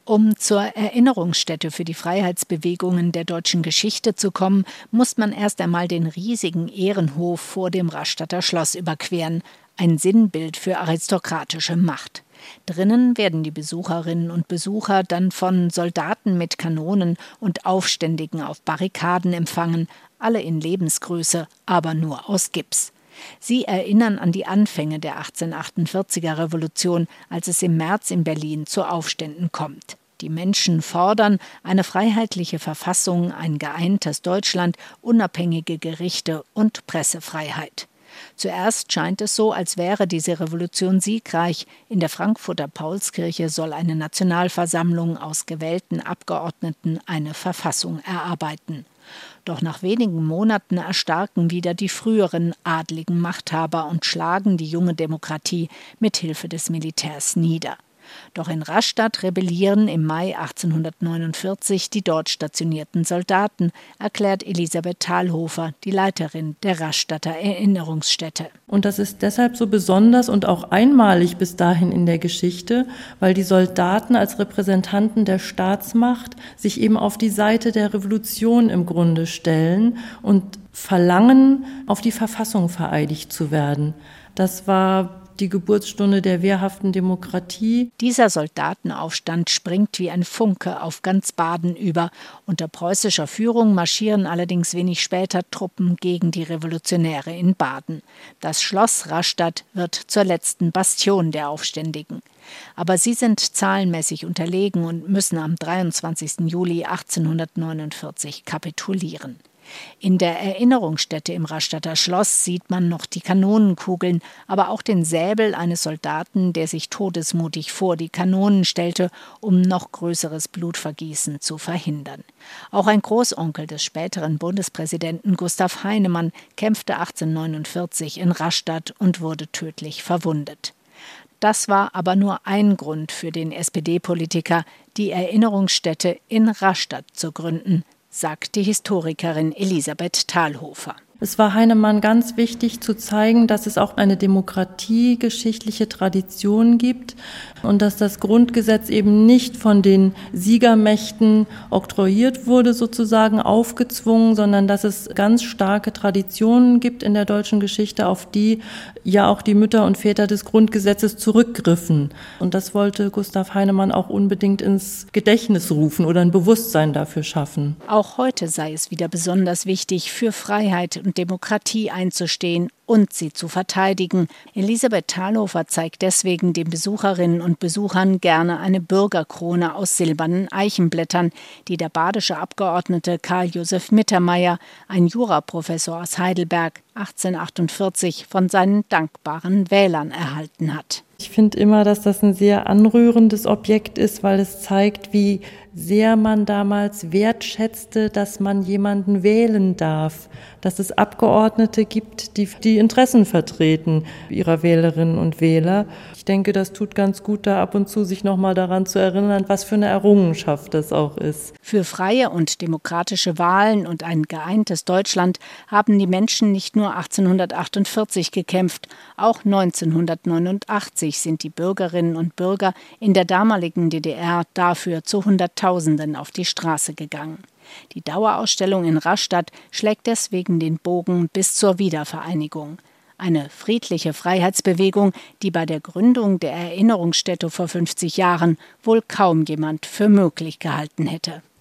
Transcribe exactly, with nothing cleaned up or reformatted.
Um zur Erinnerungsstätte für die Freiheitsbewegungen der deutschen Geschichte zu kommen, muss man erst einmal den riesigen Ehrenhof vor dem Rastatter Schloss überqueren, ein Sinnbild für aristokratische Macht. Drinnen werden die Besucherinnen und Besucher dann von Soldaten mit Kanonen und Aufständigen auf Barrikaden empfangen, alle in Lebensgröße, aber nur aus Gips. Sie erinnern an die Anfänge der achtzehnhundertachtundvierziger Revolution, als es im März in Berlin zu Aufständen kommt. Die Menschen fordern eine freiheitliche Verfassung, ein geeintes Deutschland, unabhängige Gerichte und Pressefreiheit. Zuerst scheint es so, als wäre diese Revolution siegreich. In der Frankfurter Paulskirche soll eine Nationalversammlung aus gewählten Abgeordneten eine Verfassung erarbeiten. Doch nach wenigen Monaten erstarken wieder die früheren adligen Machthaber und schlagen die junge Demokratie mit Hilfe des Militärs nieder. Doch in Rastatt rebellieren im Mai achtzehnhundertneunundvierzig die dort stationierten Soldaten, erklärt Elisabeth Thalhofer, die Leiterin der Rastatter Erinnerungsstätte. Und das ist deshalb so besonders und auch einmalig bis dahin in der Geschichte, weil die Soldaten als Repräsentanten der Staatsmacht sich eben auf die Seite der Revolution im Grunde stellen und verlangen, auf die Verfassung vereidigt zu werden. Das war die Geburtsstunde der wehrhaften Demokratie. Dieser Soldatenaufstand springt wie ein Funke auf ganz Baden über. Unter preußischer Führung marschieren allerdings wenig später Truppen gegen die Revolutionäre in Baden. Das Schloss Rastatt wird zur letzten Bastion der Aufständigen. Aber sie sind zahlenmäßig unterlegen und müssen am dreiundzwanzigsten Juli achtzehnhundertneunundvierzig kapitulieren. In der Erinnerungsstätte im Rastatter Schloss sieht man noch die Kanonenkugeln, aber auch den Säbel eines Soldaten, der sich todesmutig vor die Kanonen stellte, um noch größeres Blutvergießen zu verhindern. Auch ein Großonkel des späteren Bundespräsidenten Gustav Heinemann kämpfte achtzehnhundertneunundvierzig in Rastatt und wurde tödlich verwundet. Das war aber nur ein Grund für den S P D-Politiker, die Erinnerungsstätte in Rastatt zu gründen, sagt die Historikerin Elisabeth Thalhofer. Es war Heinemann ganz wichtig zu zeigen, dass es auch eine demokratiegeschichtliche Tradition gibt und dass das Grundgesetz eben nicht von den Siegermächten oktroyiert wurde, sozusagen aufgezwungen, sondern dass es ganz starke Traditionen gibt in der deutschen Geschichte, auf die ja auch die Mütter und Väter des Grundgesetzes zurückgriffen. Und das wollte Gustav Heinemann auch unbedingt ins Gedächtnis rufen oder ein Bewusstsein dafür schaffen. Auch heute sei es wieder besonders wichtig, für Freiheit und Demokratie einzustehen und sie zu verteidigen. Elisabeth Thalhofer zeigt deswegen den Besucherinnen und Besuchern gerne eine Bürgerkrone aus silbernen Eichenblättern, die der badische Abgeordnete Karl Josef Mittermeier, ein Juraprofessor aus Heidelberg, achtzehnhundertachtundvierzig von seinen dankbaren Wählern erhalten hat. Ich finde immer, dass das ein sehr anrührendes Objekt ist, weil es zeigt, wie sehr man damals wertschätzte, dass man jemanden wählen darf, dass es Abgeordnete gibt, die die Interessen vertreten ihrer Wählerinnen und Wähler. Ich denke, das tut ganz gut, da ab und zu sich nochmal daran zu erinnern, was für eine Errungenschaft das auch ist. Für freie und demokratische Wahlen und ein geeintes Deutschland haben die Menschen nicht nur achtzehnhundertachtundvierzig gekämpft, auch neunzehnhundertneunundachtzig sind die Bürgerinnen und Bürger in der damaligen D D R dafür zu Hunderttausenden auf die Straße gegangen. Die Dauerausstellung in Rastatt schlägt deswegen den Bogen bis zur Wiedervereinigung. Eine friedliche Freiheitsbewegung, die bei der Gründung der Erinnerungsstätte vor fünfzig Jahren wohl kaum jemand für möglich gehalten hätte.